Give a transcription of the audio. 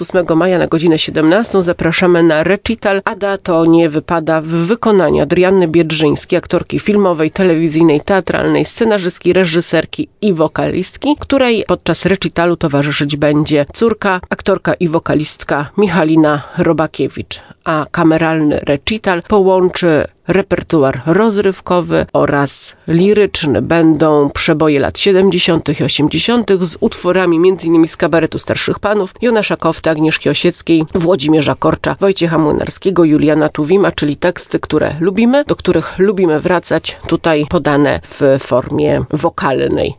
8 maja na godzinę 17 zapraszamy na recital Ada to nie wypada w wykonaniu Adrianny Biedrzyńskiej, aktorki filmowej, telewizyjnej, teatralnej, scenarzystki, reżyserki i wokalistki, której podczas recitalu towarzyszyć będzie córka, aktorka i wokalistka Michalina Robakiewicz. A kameralny recital połączy repertuar rozrywkowy oraz liryczny. Będą przeboje lat 70. i 80. z utworami m.in. z kabaretu Starszych Panów, Jonasza Kofty, Agnieszki Osieckiej, Włodzimierza Korcza, Wojciecha Młynarskiego, Juliana Tuwima, czyli teksty, które lubimy, do których lubimy wracać, tutaj podane w formie wokalnej.